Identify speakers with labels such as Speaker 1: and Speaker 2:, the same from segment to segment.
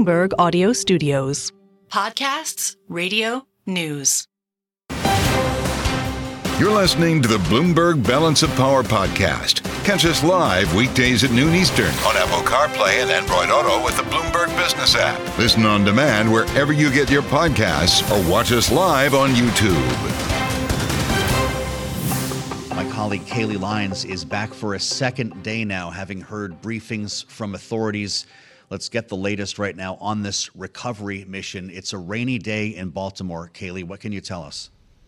Speaker 1: Bloomberg Audio Studios.
Speaker 2: Podcasts, radio, news.
Speaker 3: You're listening to the Bloomberg Balance of Power podcast. Catch us live weekdays at noon Eastern on Apple CarPlay and Android Auto with the Bloomberg Business app. Listen on demand wherever you get your podcasts or watch us live on YouTube.
Speaker 4: My colleague Kaylee Lyons is back for a second day now, having heard briefings from authorities. Let's get the latest right now on this recovery mission. It's a rainy day in Baltimore. Kaylee, what can you tell us?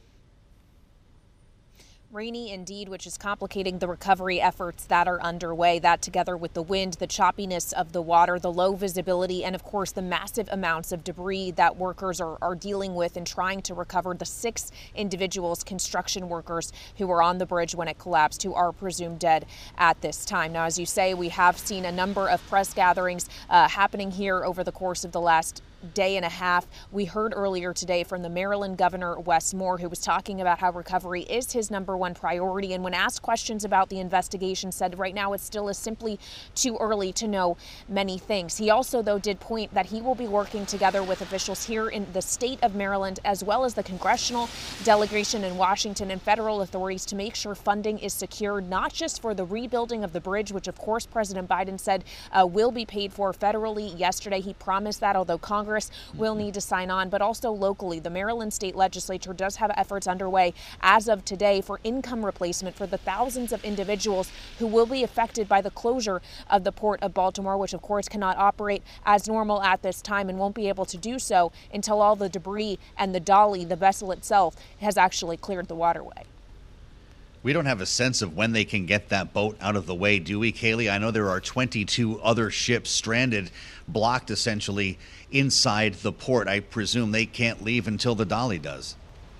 Speaker 5: Rainy indeed, which is complicating the recovery efforts that are underway. That together with the wind, the choppiness of the water, the low visibility, and of course the massive amounts of debris that workers are dealing with and trying to recover. The 6 individuals, construction workers who were on the bridge when it collapsed, who are presumed dead at this time. Now, as you say, we have seen a number of press gatherings happening here over the course of the last day and a half. We heard earlier today from the Maryland Governor Wes Moore, who was talking about how recovery is his number one priority. And when asked questions about the investigation, said right now it still is simply too early to know many things. He also, though, did point that he will be working together with officials here in the state of Maryland, as well as the congressional delegation in Washington and federal authorities, to make sure funding is secured, not just for the rebuilding of the bridge, which of course President Biden said will be paid for federally. Yesterday he promised that, although Congress will need to sign on, but also locally. The Maryland state legislature does have efforts underway as of today for income replacement for the thousands of individuals who will be affected by the closure of the Port of Baltimore, which of course cannot operate as normal at this time and won't be able to do so until all the debris and the dolly, the vessel itself, has actually cleared the waterway.
Speaker 4: We don't have a sense of when they can get that boat out of the way, do we, Kaylee? I know there are 22 other ships stranded, blocked essentially inside the port. I presume they can't leave until the dolly does.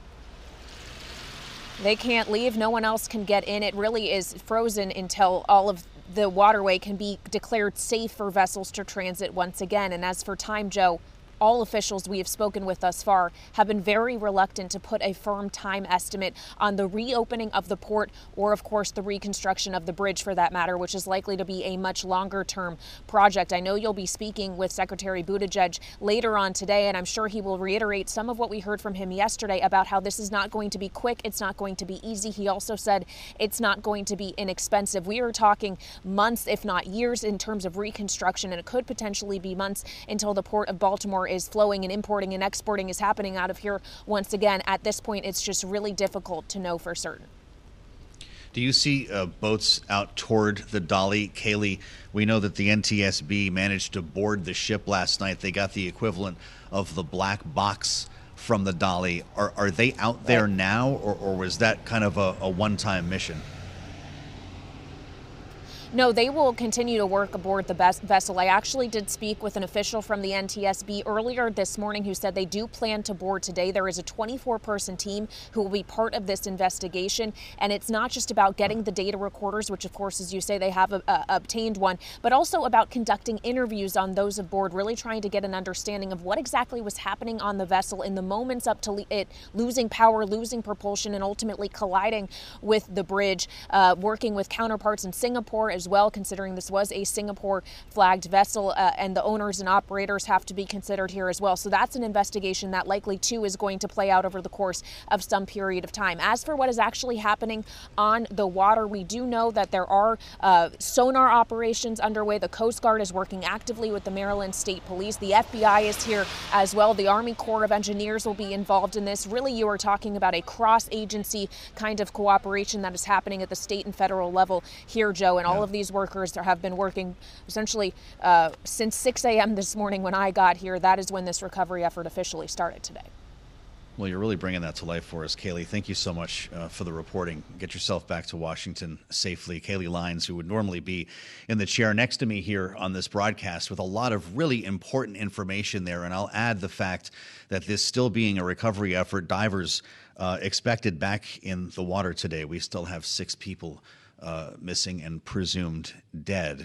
Speaker 5: They can't leave. No one else can get in. It really is frozen until all of the waterway can be declared safe for vessels to transit once again. And as for time, Joe, all officials we have spoken with thus far have been very reluctant to put a firm time estimate on the reopening of the port or, of course, the reconstruction of the bridge, for that matter, which is likely to be a much longer-term project. I know you'll be speaking with Secretary Buttigieg later on today, and I'm sure he will reiterate some of what we heard from him yesterday about how this is not going to be quick, it's not going to be easy. He also said it's not going to be inexpensive. We are talking months, if not years, in terms of reconstruction, and it could potentially be months until the Port of Baltimore is flowing and importing and exporting is happening out of here once again. At this point, it's just really difficult to know for certain.
Speaker 4: Do you see boats out toward the dolly? Kaylee, we know that the NTSB managed to board the ship last night. They got the equivalent of the black box from the dolly. Are they out there now, or was that kind of a one-time mission?
Speaker 5: No, they will continue to work aboard the vessel. I actually did speak with an official from the NTSB earlier this morning who said they do plan to board today. There is a 24-person team who will be part of this investigation, and it's not just about getting the data recorders, which of course, as you say, they have obtained one, but also about conducting interviews on those aboard, really trying to get an understanding of what exactly was happening on the vessel in the moments up to it losing power, losing propulsion, and ultimately colliding with the bridge, working with counterparts in Singapore as well, considering this was a Singapore flagged vessel, and the owners and operators have to be considered here as well. So that's an investigation that likely too is going to play out over the course of some period of time. As for what is actually happening on the water, we do know that there are sonar operations underway. The Coast Guard is working actively with the Maryland State Police. The FBI is here as well. The Army Corps of Engineers will be involved in this. Really, you are talking about a cross-agency kind of cooperation that is happening at the state and federal level here, Joe, and all of these workers have been working essentially since 6 a.m. this morning when I got here. That is when this recovery effort officially started today.
Speaker 4: Well, you're really bringing that to life for us, Kaylee. Thank you so much for the reporting. Get yourself back to Washington safely. Kaylee Lyons, who would normally be in the chair next to me here on this broadcast with a lot of really important information there. And I'll add the fact that this still being a recovery effort, divers expected back in the water today. We still have 6 people missing and presumed dead.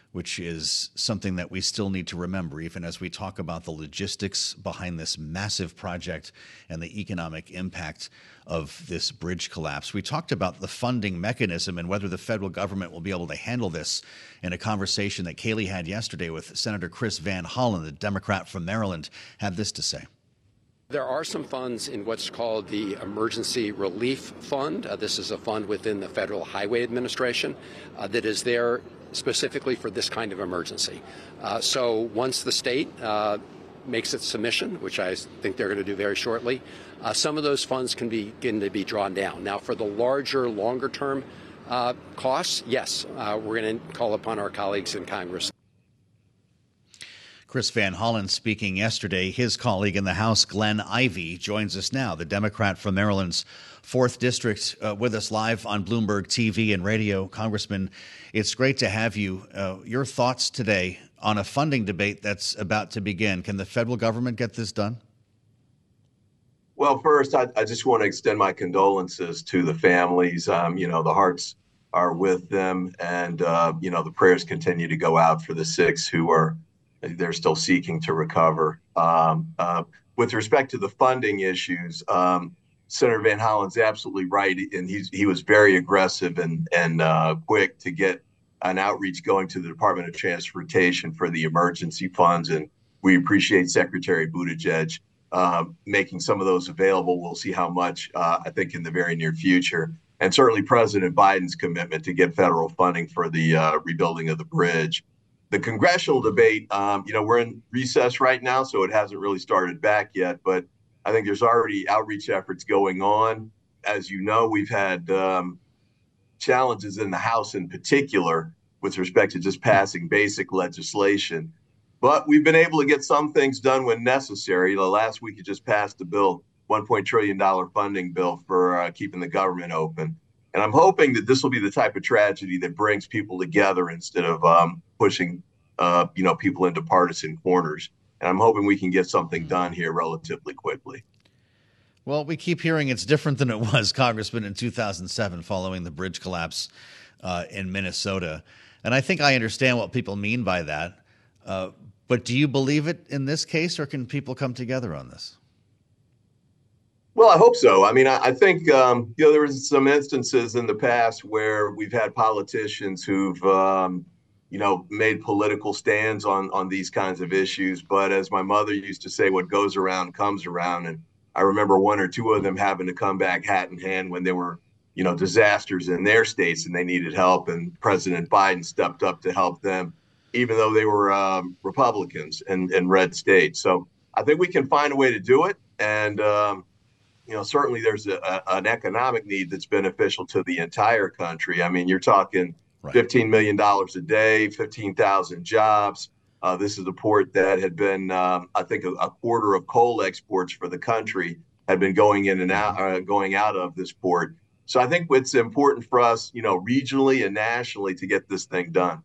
Speaker 4: which is something that we still need to remember, even as we talk about the logistics behind this massive project and the economic impact of this bridge collapse. We talked about the funding mechanism and whether the federal government will be able to handle this in a conversation that Kayleigh had yesterday with Senator Chris Van Hollen, the Democrat from Maryland, had this to say.
Speaker 6: There are some funds in what's called the Emergency Relief Fund. This is a fund within the Federal Highway Administration that is there specifically for this kind of emergency. So once the state makes its submission, which I think they're going to do very shortly, some of those funds can begin to be drawn down. Now, for the larger, longer-term costs, yes, we're going to call upon our colleagues in Congress.
Speaker 4: Chris Van Hollen speaking yesterday. His colleague in the House, Glenn Ivey, joins us now, the Democrat from Maryland's 4th District, with us live on Bloomberg TV and radio. Congressman, it's great to have you. Your thoughts today on a funding debate that's about to begin. Can the federal government get this done?
Speaker 7: Well, first, I just want to extend my condolences to the families. The hearts are with them, and, the prayers continue to go out for the 6 who they're still seeking to recover. With respect to the funding issues, Senator Van Hollen's absolutely right, and he was very aggressive and quick to get an outreach going to the Department of Transportation for the emergency funds, and we appreciate Secretary Buttigieg making some of those available. We'll see how much, I think, in the very near future, and certainly President Biden's commitment to get federal funding for the rebuilding of the bridge. The congressional debate, we're in recess right now, so it hasn't really started back yet, but I think there's already outreach efforts going on. As you know, we've had challenges in the House in particular with respect to just passing basic legislation. But we've been able to get some things done when necessary. Last week, you just passed a bill, $1 trillion funding bill for keeping the government open. And I'm hoping that this will be the type of tragedy that brings people together instead of pushing, people into partisan corners. And I'm hoping we can get something done here relatively quickly.
Speaker 4: Well, we keep hearing it's different than it was, Congressman, in 2007 following the bridge collapse in Minnesota. And I think I understand what people mean by that. But do you believe it in this case, or can people come together on this?
Speaker 7: Well, I hope so. I mean, I think, there was some instances in the past where we've had politicians who've, made political stands on these kinds of issues. But as my mother used to say, what goes around comes around. And I remember 1 or 2 of them having to come back hat in hand when there were, disasters in their states and they needed help. And President Biden stepped up to help them, even though they were Republicans in red states. So I think we can find a way to do it. And, certainly there's an economic need that's beneficial to the entire country. I mean, you're talking $15 million a day, 15,000 jobs. This is a port that had been, I think, a quarter of coal exports for the country had been going in and out, going out of this port. So I think it's important for us, regionally and nationally to get this thing done.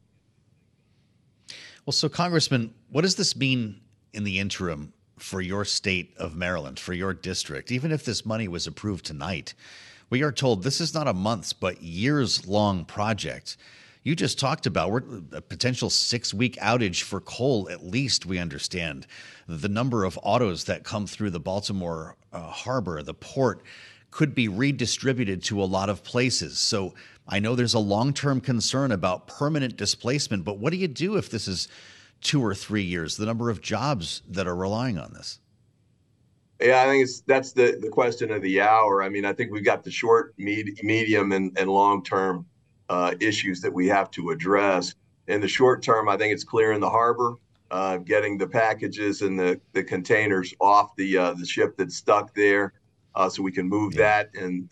Speaker 4: Well, so Congressman, what does this mean in the interim for your state of Maryland, for your district? Even if this money was approved tonight, we are told this is not a months but years-long project. You just talked about a potential 6-week outage for coal, at least, we understand. The number of autos that come through the Baltimore harbor, the port, could be redistributed to a lot of places. So I know there's a long-term concern about permanent displacement, but what do you do if this is 2 or 3 years, the number of jobs that are relying on this?
Speaker 7: Yeah, I think that's the question of the hour. I mean, I think we've got the short, medium, and long-term issues that we have to address. In the short term, I think it's clearing the harbor, getting the packages and the containers off the ship that's stuck there, so we can move that, and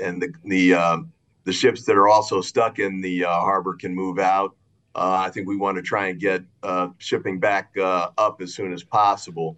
Speaker 7: the ships that are also stuck in the harbor can move out. I think we want to try and get shipping back up as soon as possible.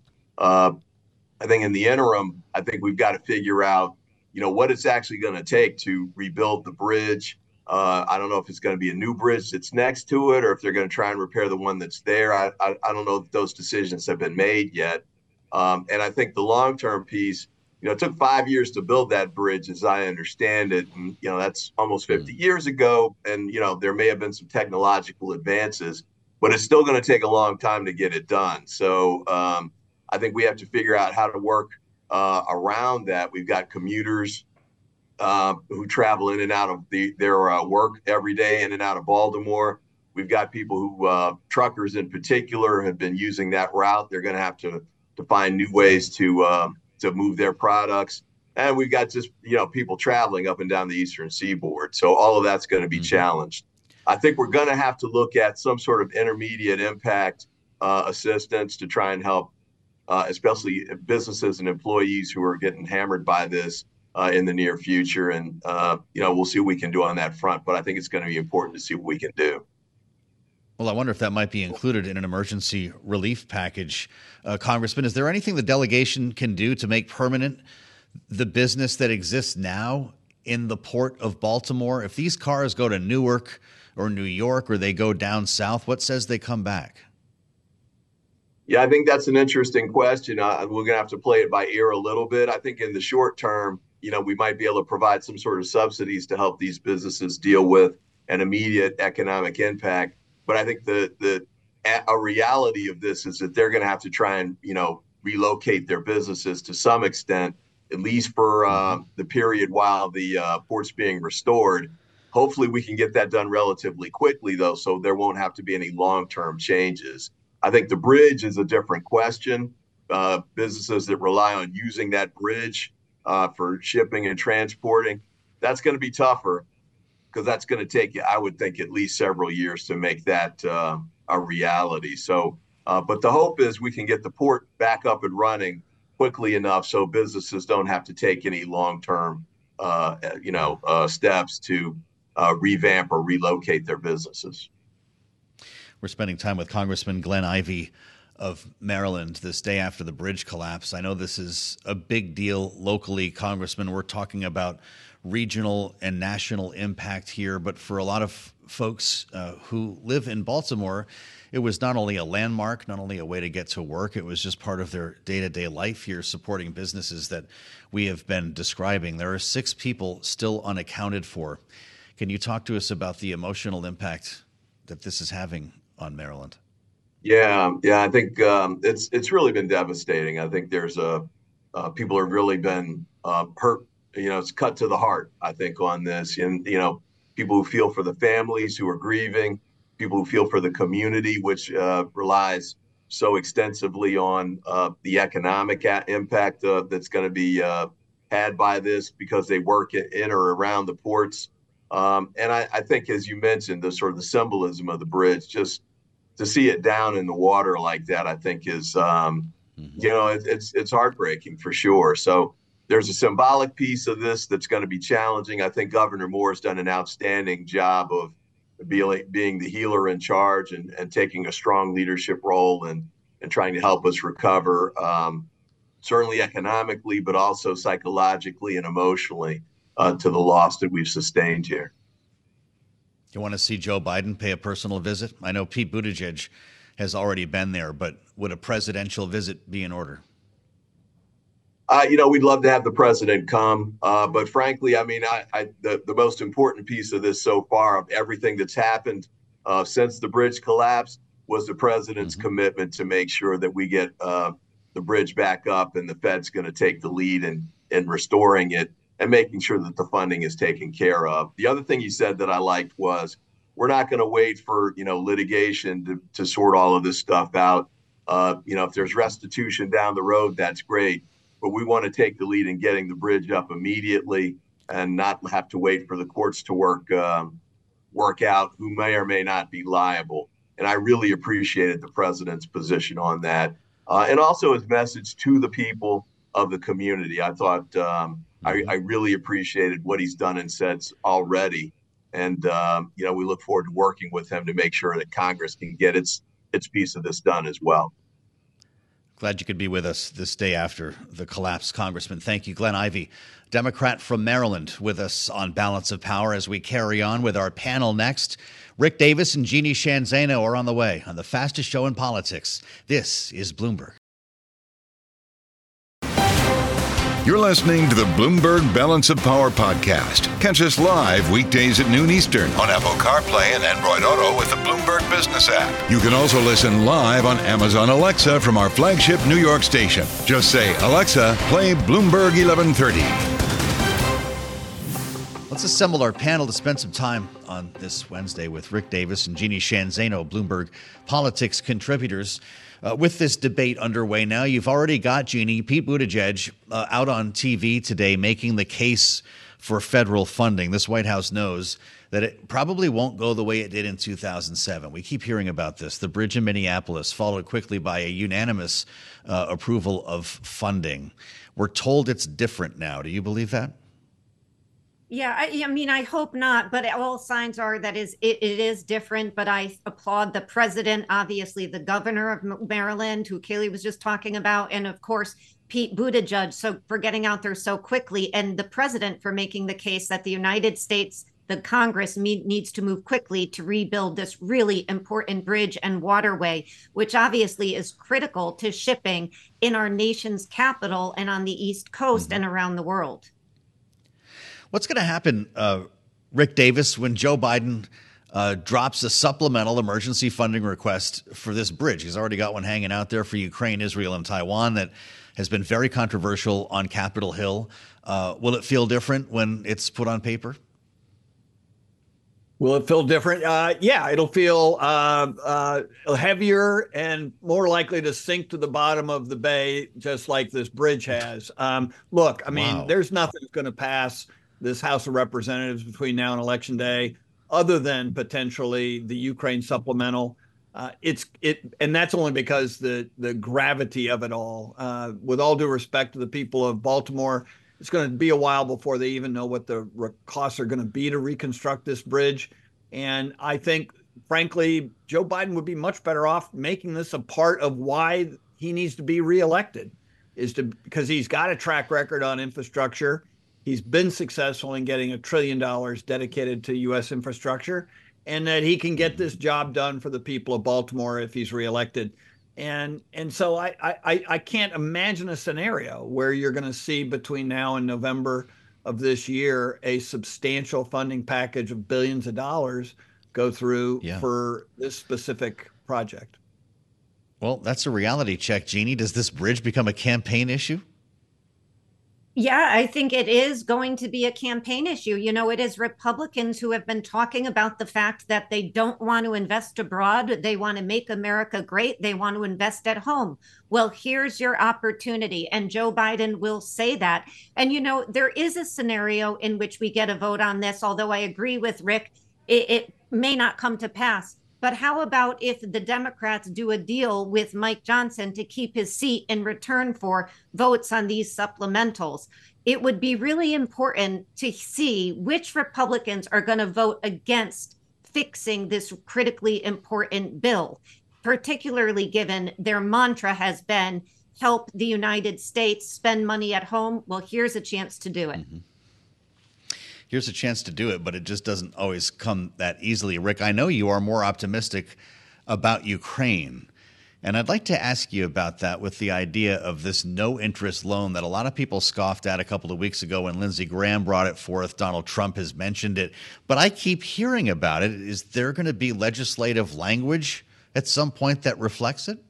Speaker 7: I think in the interim, I think we've got to figure out, what it's actually going to take to rebuild the bridge. I don't know if it's going to be a new bridge that's next to it, or if they're going to try and repair the one that's there. I don't know if those decisions have been made yet. And I think the long-term piece, it took 5 years to build that bridge, as I understand it. And, that's almost 50 years ago. And, there may have been some technological advances, but it's still going to take a long time to get it done. So I think we have to figure out how to work around that. We've got commuters who travel in and out of their work every day in and out of Baltimore. We've got people who, truckers in particular, have been using that route. They're going to have to find new ways to move their products. And we've got just, people traveling up and down the Eastern Seaboard. So all of that's going to be challenged. I think we're going to have to look at some sort of intermediate impact assistance to try and help, especially businesses and employees who are getting hammered by this in the near future. And, we'll see what we can do on that front. But I think it's going to be important to see what we can do.
Speaker 4: Well, I wonder if that might be included in an emergency relief package. Congressman, is there anything the delegation can do to make permanent the business that exists now in the port of Baltimore? If these cars go to Newark or New York or they go down south, what says they come back?
Speaker 7: Yeah, I think that's an interesting question. We're going to have to play it by ear a little bit. I think in the short term, we might be able to provide some sort of subsidies to help these businesses deal with an immediate economic impact. But I think a reality of this is that they're going to have to try and, relocate their businesses to some extent, at least for the period while the port's being restored. Hopefully we can get that done relatively quickly, though, so there won't have to be any long-term changes. I think the bridge is a different question. Businesses that rely on using that bridge for shipping and transporting, that's going to be tougher, because that's going to take, I would think, at least several years to make that a reality. So, but the hope is we can get the port back up and running quickly enough so businesses don't have to take any long-term, steps to revamp or relocate their businesses.
Speaker 4: We're spending time with Congressman Glenn Ivey of Maryland this day after the bridge collapse. I know this is a big deal locally, Congressman. We're talking about regional and national impact here, but for a lot of folks who live in Baltimore, it was not only a landmark, not only a way to get to work, it was just part of their day-to-day life here, supporting businesses that we have been describing. There are 6 people still unaccounted for. Can you talk to us about the emotional impact that this is having on Maryland?
Speaker 7: Yeah, I think it's really been devastating. I think there's people have really been hurt. It's cut to the heart, I think, on this. And, people who feel for the families who are grieving, people who feel for the community, which relies so extensively on the economic impact that's going to be had by this because they work in or around the ports. And I think, as you mentioned, the sort of the symbolism of the bridge, just to see it down in the water like that, I think is, it's heartbreaking for sure. So there's a symbolic piece of this that's going to be challenging. I think Governor Moore has done an outstanding job of being the healer in charge and taking a strong leadership role and trying to help us recover, certainly economically, but also psychologically and emotionally to the loss that we've sustained here.
Speaker 4: You want to see Joe Biden pay a personal visit? I know Pete Buttigieg has already been there, but would a presidential visit be in order?
Speaker 7: We'd love to have the president come. But frankly, I mean, the most important piece of this so far, of everything that's happened since the bridge collapsed, was the president's commitment to make sure that we get the bridge back up, and the Fed's going to take the lead in restoring it and making sure that the funding is taken care of. The other thing you said that I liked was, we're not going to wait for, litigation to sort all of this stuff out. If there's restitution down the road, that's great. But we want to take the lead in getting the bridge up immediately and not have to wait for the courts to work out who may or may not be liable. And I really appreciated the president's position on that. And also his message to the people of the community. I thought I really appreciated what he's done and said already. And, we look forward to working with him to make sure that Congress can get its piece of this done as well.
Speaker 4: Glad you could be with us this day after the collapse, Congressman. Thank you. Glenn Ivey, Democrat from Maryland, with us on Balance of Power as we carry on with our panel next. Rick Davis and Jeannie Sheehan Zaino are on the way on the fastest show in politics. This is Bloomberg.
Speaker 3: You're listening to the Bloomberg Balance of Power podcast. Catch us live weekdays at noon Eastern on Apple CarPlay and Android Auto with the Bloomberg Business app. You can also listen live on Amazon Alexa from our flagship New York station. Just say, Alexa, play Bloomberg 1130.
Speaker 4: Let's assemble our panel to spend some time on this Wednesday with Rick Davis and Jeannie Sheehan Zaino, Bloomberg Politics contributors. With this debate underway now, you've already got, Jeannie, Pete Buttigieg out on TV today making the case for federal funding. This White House knows that it probably won't go the way it did in 2007. We keep hearing about this. The bridge in Minneapolis, followed quickly by a unanimous approval of funding. We're told it's different now. Do you believe that?
Speaker 8: Yeah, I mean, I hope not, but all signs are that it is different. But I applaud the president, obviously the governor of Maryland, who Kayleigh was just talking about, and of course, Pete Buttigieg for getting out there so quickly, and the president for making the case that the United States, the Congress needs to move quickly to rebuild this really important bridge and waterway, which obviously is critical to shipping in our nation's capital and on the East Coast and around the world.
Speaker 4: What's going to happen, Rick Davis, when Joe Biden drops a supplemental emergency funding request for this bridge? He's already got one hanging out there for Ukraine, Israel, and Taiwan that has been very controversial on Capitol Hill. Will it feel different when it's put on paper?
Speaker 9: Will it feel different? Yeah, it'll feel heavier and more likely to sink to the bottom of the bay, just like this bridge has. Look, I mean, There's nothing that's going to pass this House of Representatives between now and Election Day, other than potentially the Ukraine supplemental. And that's only because the gravity of it all. With all due respect to the people of Baltimore, it's going to be a while before they even know what the costs are going to be to reconstruct this bridge. And I think, frankly, Joe Biden would be much better off making this a part of why he needs to be reelected, because he's got a track record on infrastructure. He's been successful in getting $1 trillion dedicated to U.S. infrastructure, and that he can get this job done for the people of Baltimore if he's reelected. And so I can't imagine a scenario where you're going to see between now and November of this year a substantial funding package of billions of dollars go through for this specific project.
Speaker 4: Well, that's a reality check, Jeannie. Does this bridge become a campaign issue?
Speaker 8: Yeah, I think it is going to be a campaign issue. You know, it is Republicans who have been talking about the fact that they don't want to invest abroad. They want to make America great. They want to invest at home. Well, here's your opportunity. And Joe Biden will say that. And, you know, there is a scenario in which we get a vote on this, although I agree with Rick, it may not come to pass. But how about if the Democrats do a deal with Mike Johnson to keep his seat in return for votes on these supplementals? It would be really important to see which Republicans are going to vote against fixing this critically important bill, particularly given their mantra has been help the United States spend money at home. Well, here's a chance to do it.
Speaker 4: Mm-hmm. Here's a chance to do it, but it just doesn't always come that easily. Rick, I know you are more optimistic about Ukraine, and I'd like to ask you about that with the idea of this no-interest loan that a lot of people scoffed at a couple of weeks ago when Lindsey Graham brought it forth. Donald Trump has mentioned it, but I keep hearing about it. Is there going to be legislative language at some point that reflects it?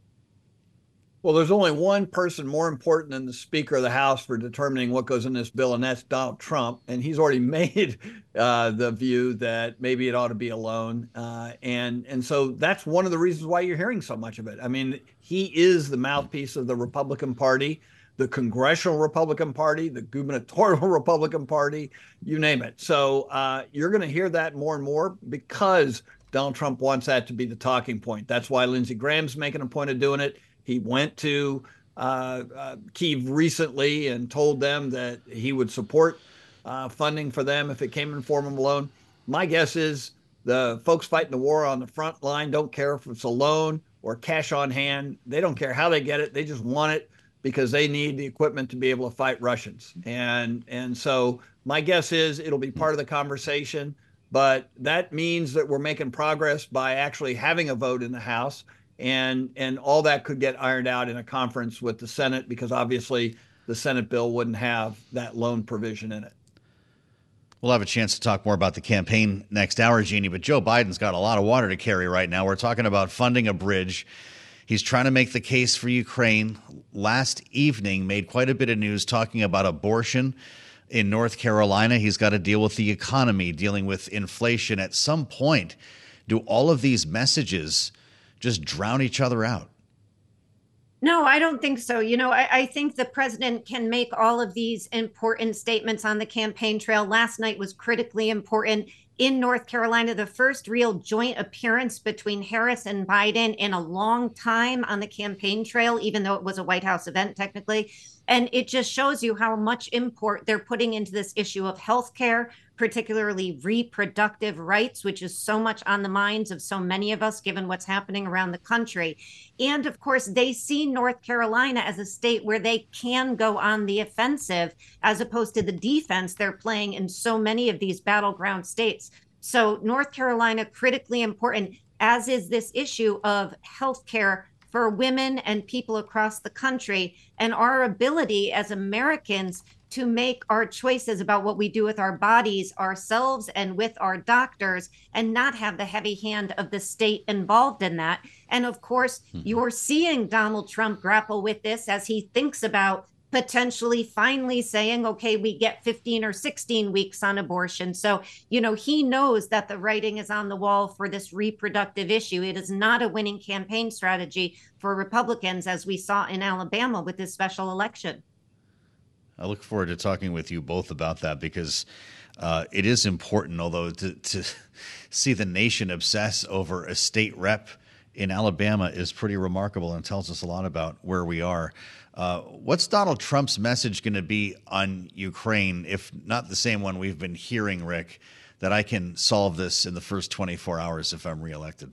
Speaker 9: Well, there's only one person more important than the Speaker of the House for determining what goes in this bill, and that's Donald Trump. And he's already made the view that maybe it ought to be a loan. And so that's one of the reasons why you're hearing so much of it. I mean, he is the mouthpiece of the Republican Party, the Congressional Republican Party, the Gubernatorial Republican Party, you name it. So you're going to hear that more and more because Donald Trump wants that to be the talking point. That's why Lindsey Graham's making a point of doing it. He went to Kyiv recently and told them that he would support funding for them if it came in form of a loan. My guess is the folks fighting the war on the front line don't care if it's a loan or cash on hand. They don't care how they get it. They just want it because they need the equipment to be able to fight Russians. And so my guess is it'll be part of the conversation, but that means that we're making progress by actually having a vote in the House. And all that could get ironed out in a conference with the Senate, because obviously the Senate bill wouldn't have that loan provision in it.
Speaker 4: We'll have a chance to talk more about the campaign next hour, Jeannie, but Joe Biden's got a lot of water to carry right now. We're talking about funding a bridge. He's trying to make the case for Ukraine. Last evening made quite a bit of news talking about abortion in North Carolina. He's got to deal with the economy, dealing with inflation. At some point, do all of these messages just drown each other out?
Speaker 8: No, I don't think so. I think the president can make all of these important statements on the campaign trail. Last night was critically important in North Carolina, the first real joint appearance between Harris and Biden in a long time on the campaign trail, even though it was a White House event technically. And it just shows you how much import they're putting into this issue of healthcare, particularly reproductive rights, which is so much on the minds of so many of us, given what's happening around the country. And of course, they see North Carolina as a state where they can go on the offensive, as opposed to the defense they're playing in so many of these battleground states. So North Carolina, critically important, as is this issue of healthcare for women and people across the country, and our ability as Americans to make our choices about what we do with our bodies ourselves and with our doctors, and not have the heavy hand of the state involved in that. And of course, you're seeing Donald Trump grapple with this as he thinks about potentially finally saying, okay, we get 15 or 16 weeks on abortion. So, he knows that the writing is on the wall for this reproductive issue. It is not a winning campaign strategy for Republicans, as we saw in Alabama with this special election.
Speaker 4: I look forward to talking with you both about that, because it is important, although to see the nation obsess over a state rep in Alabama is pretty remarkable and tells us a lot about where we are. What's Donald Trump's message going to be on Ukraine, if not the same one we've been hearing, Rick, that I can solve this in the first 24 hours if I'm reelected?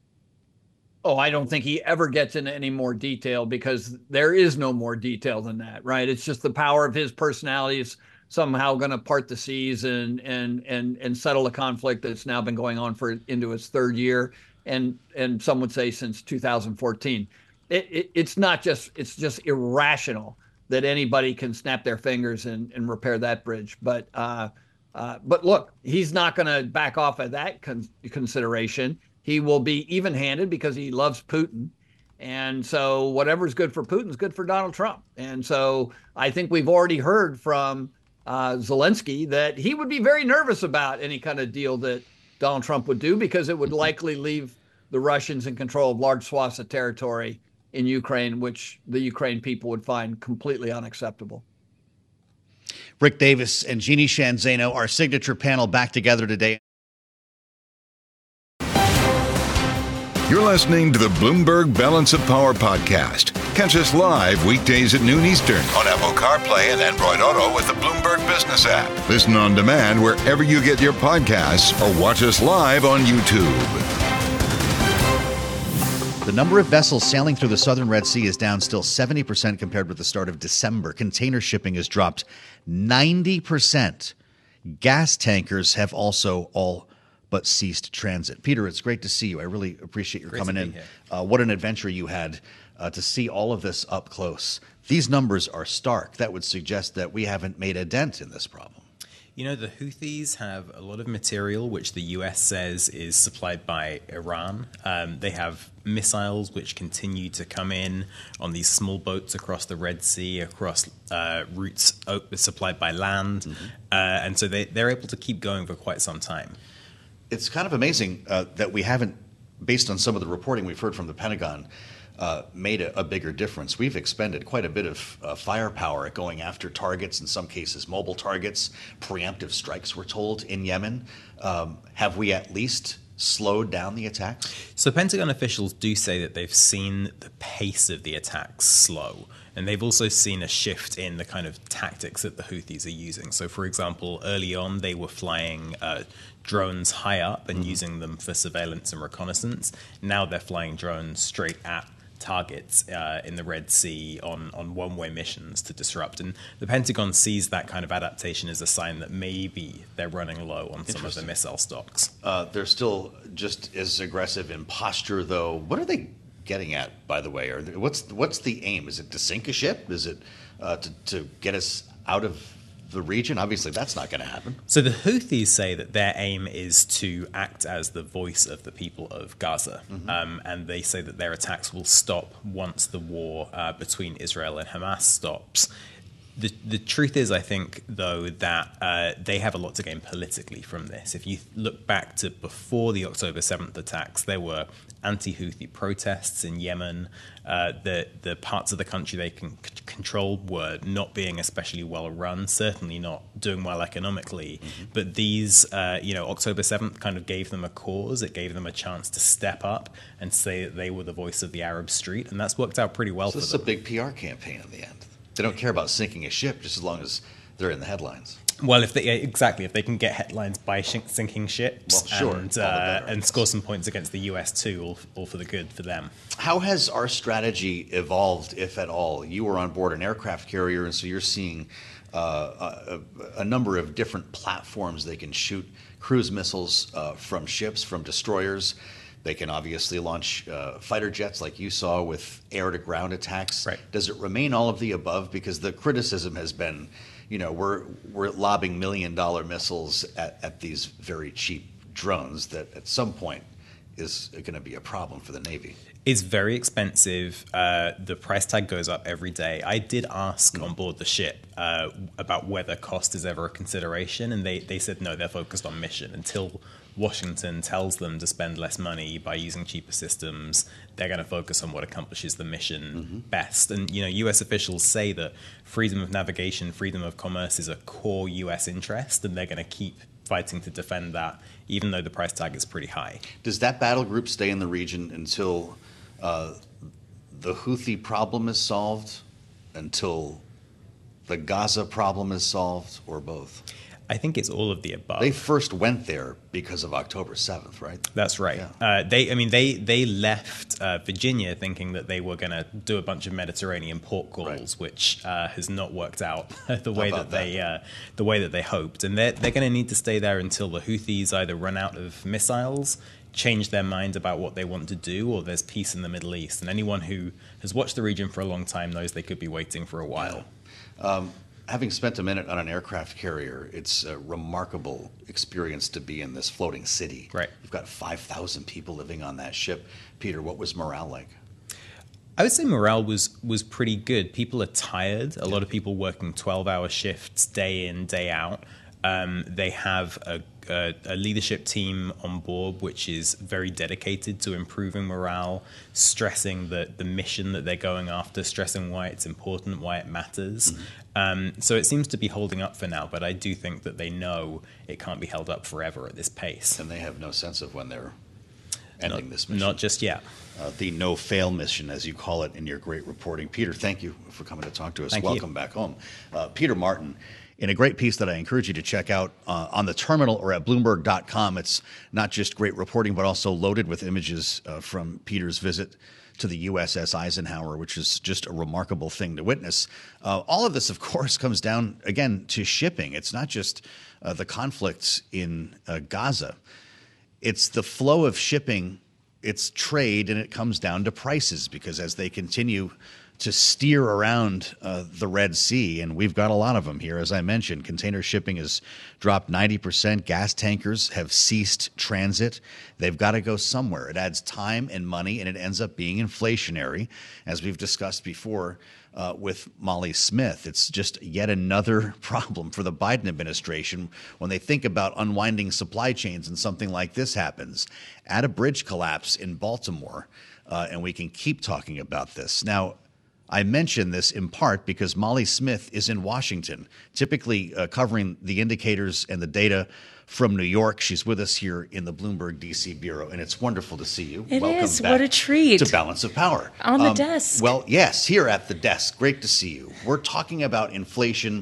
Speaker 9: Oh, I don't think he ever gets into any more detail, because there is no more detail than that, right? It's just the power of his personality is somehow going to part the seas and settle a conflict that's now been going on into its third year, and some would say since 2014. It's just irrational that anybody can snap their fingers and repair that bridge. But look, he's not going to back off of that consideration. He will be even-handed because he loves Putin. And so whatever's good for Putin is good for Donald Trump. And so I think we've already heard from Zelensky that he would be very nervous about any kind of deal that Donald Trump would do, because it would likely leave the Russians in control of large swaths of territory in Ukraine, which the Ukraine people would find completely unacceptable.
Speaker 4: Rick Davis and Jeannie Sheehan Zaino, our signature panel, back together today.
Speaker 3: You're listening to the Bloomberg Balance of Power podcast. Catch us live weekdays at noon Eastern on Apple CarPlay and Android Auto with the Bloomberg Business app. Listen on demand wherever you get your podcasts, or watch us live on YouTube.
Speaker 4: The number of vessels sailing through the southern Red Sea is down still 70% compared with the start of December. Container shipping has dropped 90%. Gas tankers have also all but ceased transit. Peter, it's great to see you. I really appreciate your coming in. What an adventure you had to see all of this up close. These numbers are stark. That would suggest that we haven't made a dent in this problem.
Speaker 10: The Houthis have a lot of material which the U.S. says is supplied by Iran. They have missiles which continue to come in on these small boats across the Red Sea, across routes supplied by land. And so they're able to keep going for quite some time.
Speaker 4: It's kind of amazing that we haven't, based on some of the reporting we've heard from the Pentagon, made a bigger difference. We've expended quite a bit of firepower at going after targets, in some cases mobile targets, preemptive strikes, we're told, in Yemen. Have we at least slowed down the attacks?
Speaker 10: So Pentagon officials do say that they've seen the pace of the attacks slow. And they've also seen a shift in the kind of tactics that the Houthis are using. So, for example, early on, they were flying drones high up and using them for surveillance and reconnaissance. Now they're flying drones straight at targets in the Red Sea on one-way missions to disrupt. And the Pentagon sees that kind of adaptation as a sign that maybe they're running low on some of the missile stocks.
Speaker 4: They're still just as aggressive in posture, though. What are they getting at, by the way? Or what's the aim? Is it to sink a ship? Is it to get us out of the region? Obviously, that's not going to happen.
Speaker 10: So the Houthis say that their aim is to act as the voice of the people of Gaza. And they say that their attacks will stop once the war between Israel and Hamas stops. The truth is, I think, though, that they have a lot to gain politically from this. If you look back to before the October 7th attacks, there were anti-Houthi protests in Yemen. The parts of the country they controlled were not being especially well run, certainly not doing well economically. But these, October 7th kind of gave them a cause. It gave them a chance to step up and say that they were the voice of the Arab street. And that's worked out pretty well for them.
Speaker 4: This is a big PR campaign in the end. They don't care about sinking a ship just as long as they're in the headlines.
Speaker 10: Well, if they can get headlines by sinking ships, and score some points against the US too, all for the good for them.
Speaker 4: How has our strategy evolved, if at all? You were on board an aircraft carrier, and so you're seeing a number of different platforms they can shoot cruise missiles from ships, from destroyers. They can obviously launch fighter jets like you saw with air-to-ground attacks.
Speaker 10: Right.
Speaker 4: Does it remain all of the above? Because the criticism has been, we're lobbing $1 million missiles at these very cheap drones that at some point is going to be a problem for the Navy.
Speaker 10: It's very expensive. The price tag goes up every day. I did ask on board the ship about whether cost is ever a consideration, and they said no, they're focused on mission. Until Washington tells them to spend less money by using cheaper systems, they're going to focus on what accomplishes the mission best. And, U.S. officials say that freedom of navigation, freedom of commerce is a core U.S. interest, and they're going to keep fighting to defend that, even though the price tag is pretty high.
Speaker 4: Does that battle group stay in the region until the Houthi problem is solved, until the Gaza problem is solved, or both?
Speaker 10: I think it's all of the above.
Speaker 4: They first went there because of October 7th, right?
Speaker 10: That's right. Yeah. They left Virginia thinking that they were going to do a bunch of Mediterranean port calls, which has not worked out the way that they hoped. And they're going to need to stay there until the Houthis either run out of missiles, change their mind about what they want to do, or there's peace in the Middle East. And anyone who has watched the region for a long time knows they could be waiting for a while.
Speaker 4: Yeah. Having spent a minute on an aircraft carrier, it's a remarkable experience to be in this floating city.
Speaker 10: Right.
Speaker 4: You've got 5,000 people living on that ship. Peter, what was morale like?
Speaker 10: I would say morale was pretty good. People are tired. A lot of people working 12-hour shifts day in, day out. They have a leadership team on board which is very dedicated to improving morale, stressing the mission that they're going after, stressing why it's important, why it matters. So it seems to be holding up for now, but I do think that they know it can't be held up forever at this pace.
Speaker 4: And they have no sense of when they're ending this mission.
Speaker 10: Not just yet.
Speaker 4: The no-fail mission, as you call it in your great reporting. Peter, thank you for coming to talk to us. Welcome back home. Peter Martin, in a great piece that I encourage you to check out on the terminal or at Bloomberg.com. It's not just great reporting, but also loaded with images from Peter's visit to the USS Eisenhower, which is just a remarkable thing to witness. All of this, of course, comes down, again, to shipping. It's not just the conflicts in Gaza. It's the flow of shipping, it's trade, and it comes down to prices, because as they continue to steer around the Red Sea, and we've got a lot of them here, as I mentioned. Container shipping has dropped 90%. Gas tankers have ceased transit. They've got to go somewhere. It adds time and money, and it ends up being inflationary, as we've discussed before with Molly Smith. It's just yet another problem for the Biden administration when they think about unwinding supply chains and something like this happens. Add a bridge collapse in Baltimore, and we can keep talking about this. Now, I mention this in part because Molly Smith is in Washington, typically covering the indicators and the data from New York. She's with us here in the Bloomberg D.C. Bureau, and it's wonderful to see you.
Speaker 11: It
Speaker 4: Welcome
Speaker 11: is.
Speaker 4: back
Speaker 11: What a treat.
Speaker 4: to Balance of Power.
Speaker 11: On the desk.
Speaker 4: Well, yes, here at the desk. Great to see you. We're talking about inflation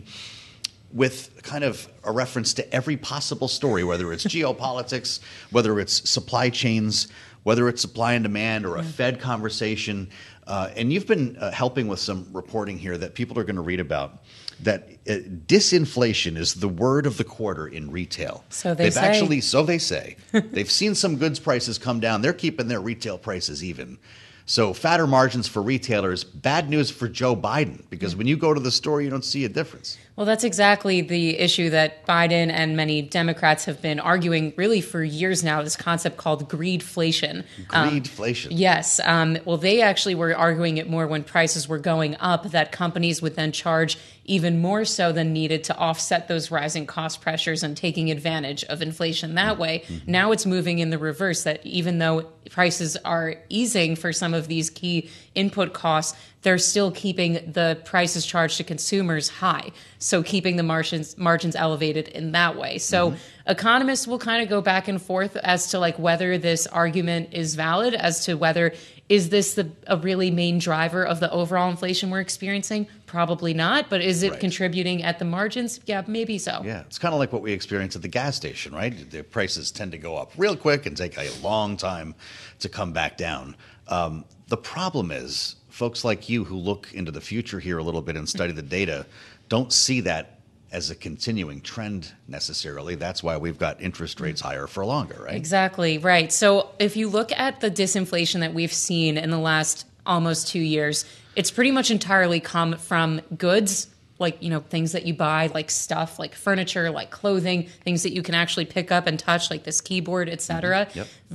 Speaker 4: with kind of a reference to every possible story, whether it's geopolitics, whether it's supply chains, whether it's supply and demand, or a Fed conversation. And you've been helping with some reporting here that people are going to read about, that disinflation is the word of the quarter in retail.
Speaker 11: So they say.
Speaker 4: So they say. They've seen some goods prices come down. They're keeping their retail prices even. So fatter margins for retailers, bad news for Joe Biden, because when you go to the store, you don't see a difference.
Speaker 11: Well, that's exactly the issue that Biden and many Democrats have been arguing really for years now, this concept called greedflation.
Speaker 4: Greedflation.
Speaker 11: Yes. Well, they actually were arguing it more when prices were going up, that companies would then charge even more so than needed to offset those rising cost pressures and taking advantage of inflation that way. Mm-hmm. Now it's moving in the reverse, that even though prices are easing for some of these key input costs, they're still keeping the prices charged to consumers high. So keeping the margins elevated in that way. So economists will kind of go back and forth as to like whether this argument is valid, as to whether is this a really main driver of the overall inflation we're experiencing? Probably not. But is it contributing at the margins? Yeah, maybe so.
Speaker 4: Yeah, it's kind of like what we experience at the gas station, right? The prices tend to go up real quick and take a long time to come back down. The problem is folks like you who look into the future here a little bit and study the data don't see that as a continuing trend necessarily. That's why we've got interest rates higher for longer, right?
Speaker 11: Exactly, right. So if you look at the disinflation that we've seen in the last almost 2 years, it's pretty much entirely come from goods, like, you know, things that you buy, like stuff, like furniture, like clothing, things that you can actually pick up and touch, like this keyboard, et cetera.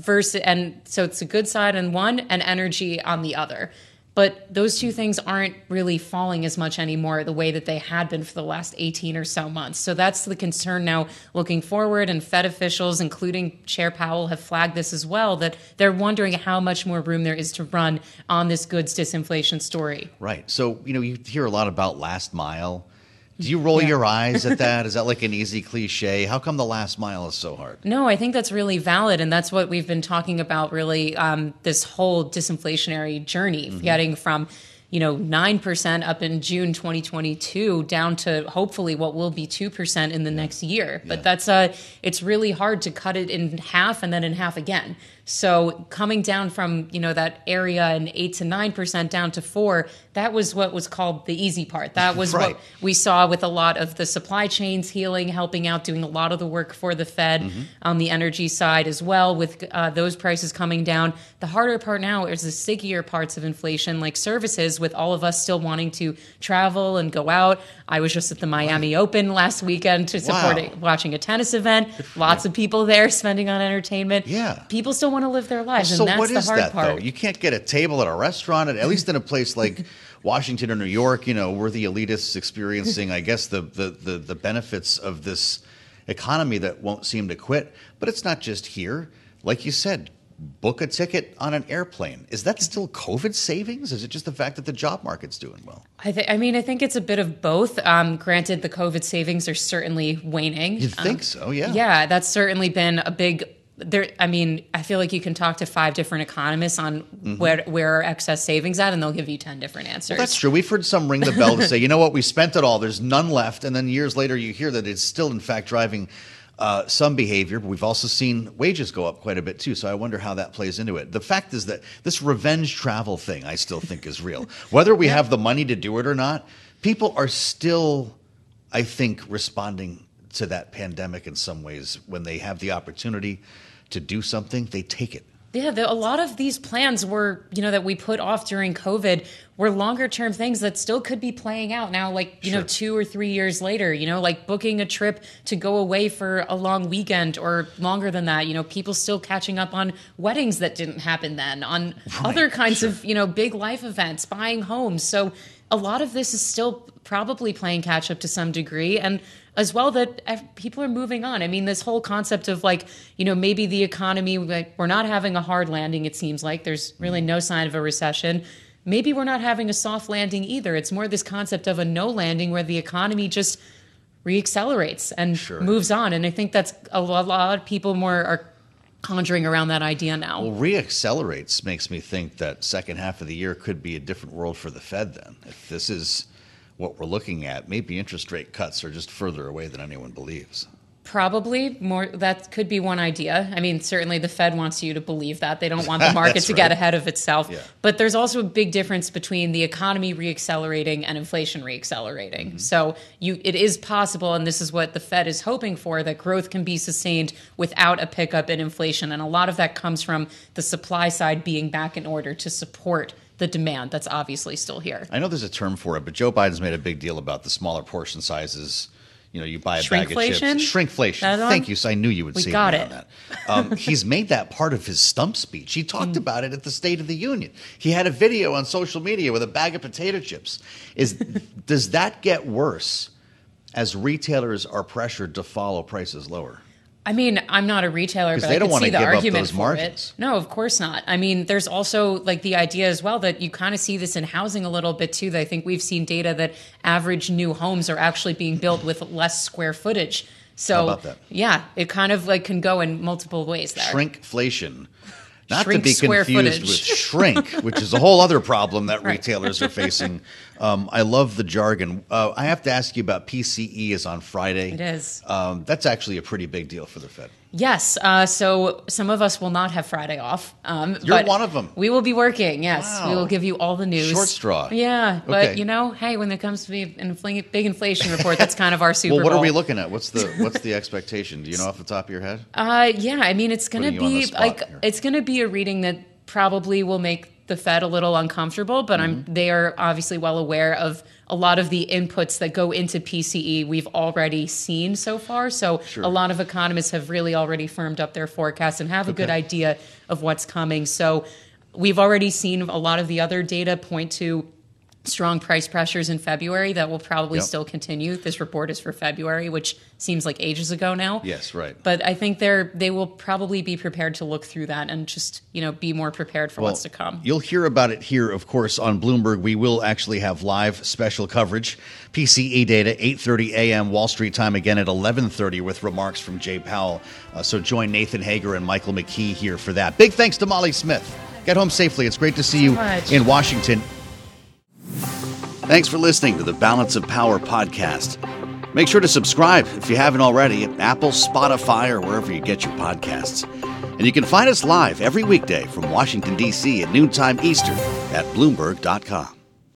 Speaker 11: And so it's a good side on one and energy on the other. But those two things aren't really falling as much anymore the way that they had been for the last 18 or so months. So that's the concern now looking forward. And Fed officials, including Chair Powell, have flagged this as well, that they're wondering how much more room there is to run on this goods disinflation story.
Speaker 4: Right. So, you know, you hear a lot about last mile. Do you roll your eyes at that? Is that like an easy cliche? How come the last mile is so hard?
Speaker 11: No, I think that's really valid. And that's what we've been talking about, really, this whole disinflationary journey, getting from 9% up in June 2022 down to hopefully what will be 2% in the next year. But that's it's really hard to cut it in half and then in half again. So coming down from, that area in 8 to 9% down to 4%, that was what was called the easy part. That was what we saw with a lot of the supply chains healing, helping out, doing a lot of the work for the Fed on the energy side as well, with those prices coming down. The harder part now is the stickier parts of inflation, like services, with all of us still wanting to travel and go out. I was just at the Miami Open last weekend to support watching a tennis event. Lots of people there spending on entertainment.
Speaker 4: Yeah.
Speaker 11: People still want to live their lives,
Speaker 4: so
Speaker 11: and that's
Speaker 4: what is
Speaker 11: the hard
Speaker 4: that,
Speaker 11: part.
Speaker 4: Though? You can't get a table at a restaurant, at least in a place like Washington or New York. We're the elitists experiencing, I guess, the benefits of this economy that won't seem to quit. But it's not just here. Like you said, book a ticket on an airplane. Is that still COVID savings? Is it just the fact that the job market's doing well?
Speaker 11: I think it's a bit of both. Granted, the COVID savings are certainly waning.
Speaker 4: You'd think so, yeah.
Speaker 11: Yeah, that's certainly been a big... I feel like you can talk to 5 different economists on where are excess savings at, and they'll give you 10 different answers.
Speaker 4: Well, that's true. We've heard some ring the bell to say, you know what, we spent it all. There's none left. And then years later, you hear that it's still, in fact, driving some behavior. But we've also seen wages go up quite a bit, too. So I wonder how that plays into it. The fact is that this revenge travel thing, I still think, is real. Whether we have the money to do it or not, people are still, I think, responding to that pandemic in some ways. When they have the opportunity to do something, they take it.
Speaker 11: Yeah, a lot of these plans were, that we put off during COVID were longer term things that still could be playing out now, like, 2 or 3 years later, like booking a trip to go away for a long weekend or longer than that. People still catching up on weddings that didn't happen then, on other kinds of, big life events, buying homes. So a lot of this is still probably playing catch up to some degree. And as well, that people are moving on. I mean, this whole concept of maybe the economy, we're not having a hard landing, it seems like. There's really no sign of a recession. Maybe we're not having a soft landing either. It's more this concept of a no landing where the economy just reaccelerates and moves on. And I think that's a lot of people more are conjuring around that idea now.
Speaker 4: Well, reaccelerates makes me think that second half of the year could be a different world for the Fed then. If this is what we're looking at, maybe interest rate cuts are just further away than anyone believes.
Speaker 11: Probably more. That could be one idea. I mean, certainly the Fed wants you to believe that. They don't want the market to get ahead of itself. Yeah. But there's also a big difference between the economy reaccelerating and inflation reaccelerating. Mm-hmm. So it is possible, and this is what the Fed is hoping for, that growth can be sustained without a pickup in inflation. And a lot of that comes from the supply side being back in order to support the demand that's obviously still here.
Speaker 4: I know there's a term for it, but Joe Biden's made a big deal about the smaller portion sizes. You buy a bag of chips. Shrinkflation. Thank you. So I knew you would see on that. He's made that part of his stump speech. He talked about it at the State of the Union. He had a video on social media with a bag of potato chips. Does that get worse as retailers are pressured to follow prices lower?
Speaker 11: I mean, I'm not a retailer, but I can see the argument for it. No, of course not. I mean, there's also the idea as well that you kind of see this in housing a little bit too. I think we've seen data that average new homes are actually being built with less square footage. So,
Speaker 4: how about that?
Speaker 11: Yeah, it kind of can go in multiple ways there.
Speaker 4: Shrinkflation. Not to be confused with shrink, which is a whole other problem that retailers are facing. I love the jargon. I have to ask you about PCE is on Friday.
Speaker 11: It is.
Speaker 4: That's actually a pretty big deal for the Fed.
Speaker 11: Yes. So some of us will not have Friday off.
Speaker 4: You're one of them.
Speaker 11: We will be working. Yes. Wow. We will give you all the news.
Speaker 4: Short straw.
Speaker 11: Yeah. But, hey, when it comes to the big inflation report, that's kind of our Super Bowl.
Speaker 4: Well, what are we looking at? What's the expectation? Do you know off the top of your head?
Speaker 11: Yeah. I mean, it's going to be it's going to be a reading that probably will make the Fed a little uncomfortable, but they are obviously well aware of a lot of the inputs that go into PCE we've already seen so far. So a lot of economists have really already firmed up their forecasts and have a good idea of what's coming. So we've already seen a lot of the other data point to strong price pressures in February that will probably still continue. This report is for February, which seems like ages ago now.
Speaker 4: Yes, right.
Speaker 11: But I think they will probably be prepared to look through that and just, be more prepared for what's to come.
Speaker 4: You'll hear about it here, of course, on Bloomberg. We will actually have live special coverage. PCE data, 8:30 a.m. Wall Street time, again at 11:30 with remarks from Jay Powell. So join Nathan Hager and Michael McKee here for that. Big thanks to Molly Smith. Get home safely. It's great to see you in Washington. Thanks for listening to the Balance of Power podcast. Make sure to subscribe if you haven't already at Apple, Spotify, or wherever you get your podcasts. And you can find us live every weekday from Washington, D.C. at noontime Eastern at Bloomberg.com.